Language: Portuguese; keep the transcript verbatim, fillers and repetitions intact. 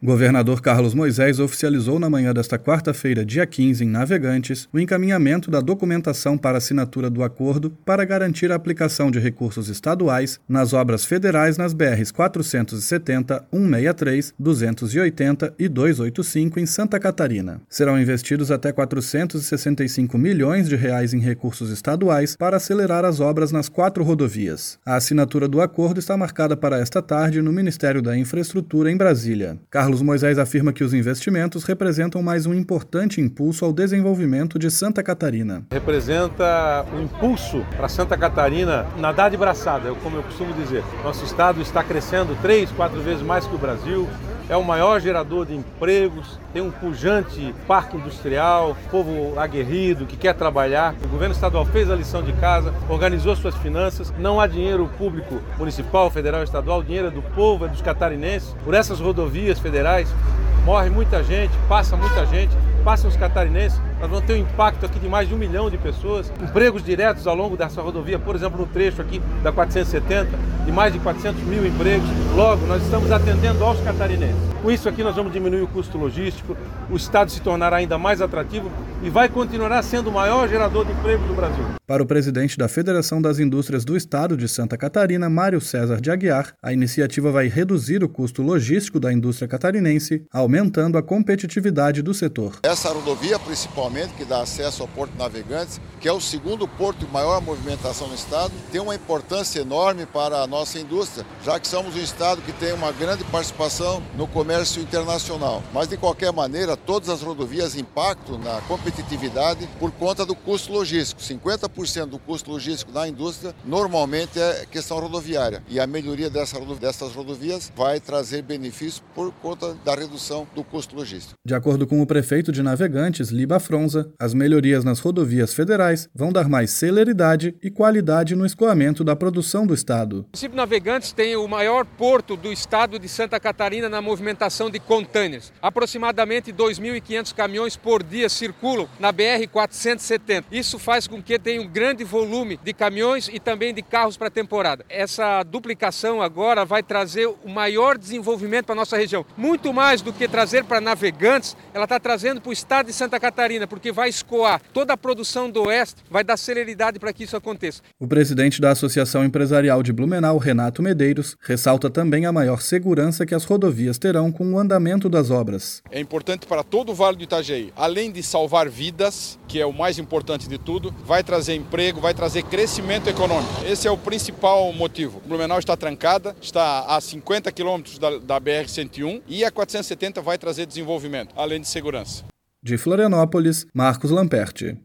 Governador Carlos Moisés oficializou na manhã desta quarta-feira, dia quinze, em Navegantes, o encaminhamento da documentação para assinatura do acordo para garantir a aplicação de recursos estaduais nas obras federais nas B Rs quatrocentos e setenta, cento e sessenta e três, duzentos e oitenta e duzentos e oitenta e cinco em Santa Catarina. Serão investidos até quatrocentos e sessenta e cinco milhões de reais em recursos estaduais para acelerar as obras nas quatro rodovias. A assinatura do acordo está marcada para esta tarde no Ministério da Infraestrutura, em Brasília. Carlos Moisés afirma que os investimentos representam mais um importante impulso ao desenvolvimento de Santa Catarina. Representa um impulso para Santa Catarina nadar de braçada, como eu costumo dizer. Nosso estado está crescendo três, quatro vezes mais que o Brasil. É o maior gerador de empregos, tem um pujante parque industrial, povo aguerrido que quer trabalhar. O governo estadual fez a lição de casa, organizou suas finanças, não há dinheiro público municipal, federal, estadual, o dinheiro é do povo, é dos catarinenses. Por essas rodovias federais morre muita gente, passa muita gente, passam os catarinenses. Nós vamos ter um impacto aqui de mais de um milhão de pessoas, empregos diretos ao longo dessa rodovia, por exemplo, no trecho aqui da quatrocentos e setenta, de mais de quatrocentos mil empregos. Logo, nós estamos atendendo aos catarinenses. Com isso aqui nós vamos diminuir o custo logístico, o estado se tornará ainda mais atrativo e vai continuar sendo o maior gerador de emprego do Brasil. Para o presidente da Federação das Indústrias do Estado de Santa Catarina, Mário César de Aguiar, a iniciativa vai reduzir o custo logístico da indústria catarinense, aumentando a competitividade do setor. Essa rodovia, principalmente, que dá acesso ao Porto Navegantes, que é o segundo porto de maior movimentação no estado, tem uma importância enorme para a nossa indústria, já que somos um estado que tem uma grande participação no comércio internacional. Mas, de qualquer maneira, todas as rodovias impactam na competitividade por conta do custo logístico. cinquenta por cento do custo logístico na indústria normalmente é questão rodoviária. E a melhoria dessa, dessas rodovias vai trazer benefícios por conta da redução do custo logístico. De acordo com o prefeito de Navegantes, Liba Fronza, as melhorias nas rodovias federais vão dar mais celeridade e qualidade no escoamento da produção do estado. O município de Navegantes tem o maior porto do estado de Santa Catarina na movimentação de contêineres. Aproximadamente dois mil e quinhentos caminhões por dia circulam na B R quatrocentos e setenta. Isso faz com que tenha um grande volume de caminhões e também de carros para a temporada. Essa duplicação agora vai trazer o maior desenvolvimento para a nossa região. Muito mais do que trazer para Navegantes, ela está trazendo para o estado de Santa Catarina, porque vai escoar toda a produção do oeste, vai dar celeridade para que isso aconteça. O presidente da Associação Empresarial de Blumenau, Renato Medeiros, ressalta também a maior segurança que as rodovias terão com o andamento das obras. É importante para todo o Vale do Itajaí, além de salvar vidas, que é o mais importante de tudo, vai trazer emprego, vai trazer crescimento econômico. Esse é o principal motivo. Blumenau está trancada, está a cinquenta quilômetros da, da B R cento e um e a quatrocentos e setenta vai trazer desenvolvimento, além de segurança. De Florianópolis, Marcos Lamperti.